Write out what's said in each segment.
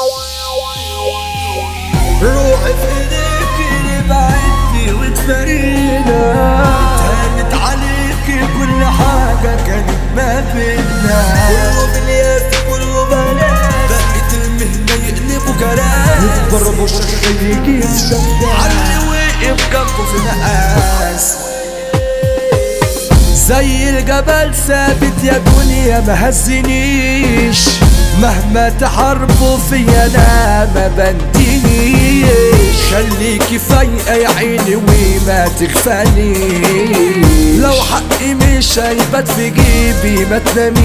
روحي في ايديك اللي بعدتي وتفارقنا، هانت عليكي كل حاجة كانت ما بينا. كله بالياس كله بلاش، بقيت المهنة يقلبوا كلام، يتضربوا شكل يجي في شكل علي وقف جنبه في مقاس. زي الجبل ثابت يا دنيا ما هزنيش، مهما تحاربوا فيا انا ما بندينيش. خليكي فايقة يا عيني وما تغفليش، لو حقي مش هيبات في جيبي ما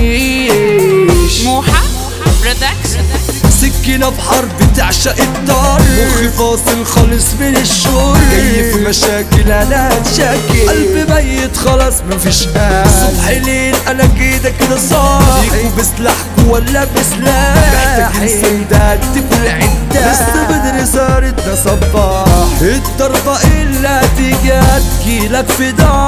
تناميش. موحة برودكشن. سكينة بحرب تعشق الدار، مخي فاصل خالص من الشر، جاي في مشاكل انا هتشاكل، قلبي ميت خلاص مفيش امل. صبح ليل انا كده صاحي، ليكوا بسلاحكوا ولا بسلاحي، محتاجين سندات تكون عدة، لسه بدري صارتنا صباح. الضربة اللي هتجيلك في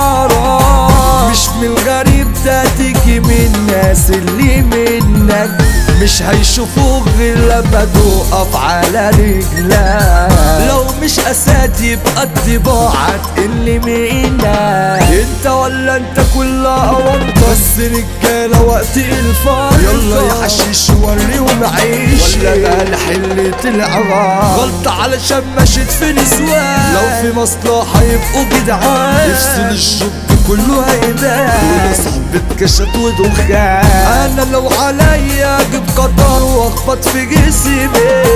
دارك، مش من الغريب ده تيجي من الناس اللي منك، مش هيشوفوك غير لما تقف على رجلك. لو مش اسد يبقى الطباعة اللي منك، انت ولا انت كلها وانت بس رجالة وقت الفرق. يلا يا حشيش وريهم عيش، ولا بقى حلة العراق غلطة علشان مشيت في نسوان، لو في مصلحة يبقوا جدعان، يفصل الشب كله هيبان، كل صحبة كشت ودخان. انا لو عليا اجيب قطر واخبط في جسمي،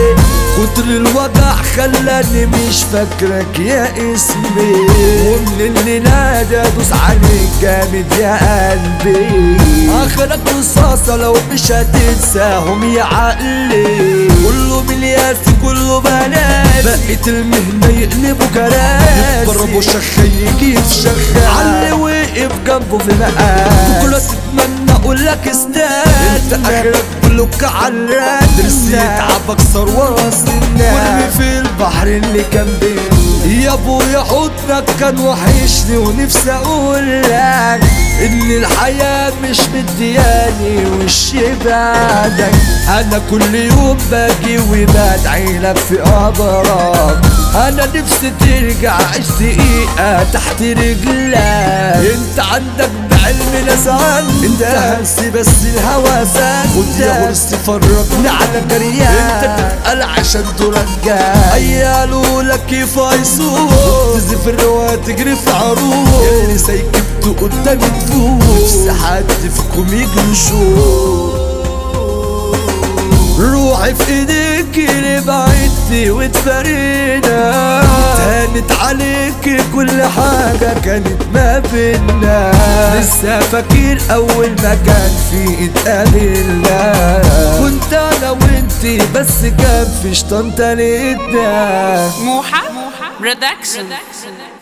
كتر الوجع خلاني مش فاكرك يا اسمي، ومن اللي نادى ادوس عليك جامد يا قلبي، اخرك رصاصة لو مش هتنساهم يا عقلي. كله بالياس كله بلاش، بقيت المهنة يقلبوا كلام، يتضربوا شخة يجيب شخة، علي وقف جنبه في مقاس. كله تتمنى اقولك استنى، انت اخرك بلوك عالرد، درسي يتعب اكسر واسنان، وارمي في البحر اللي كان بيني. يا ابويا حضنك كان وحشني، ونفسي اقولك ان الحياة مش مدياني وش بعدك، انا كل يوم باجي وبدعي لك في قبرك، انا نفسي ترجع عيش دقيقة تحت رجلك. انت عندك بعلم ناس انت هنسي بس الهوى زاد، خد يا غرس فرجني على جريان، انت تتقل عشان ترجع. قالوا لك كيف هيصور تزفر وتجري في عروق، اللي سيكبته قدامي تفوق، نفسي حد فيكم يجري شوق. روحي في ايديك اللي بعدتي وتفارقنا، هانت عليك كل حاجة كانت ما بينا، لسه فاكر اول ما كان في اتقابلنا، كنت انا وانتي بس كان في شطان تالتنا. موحة برودكشن.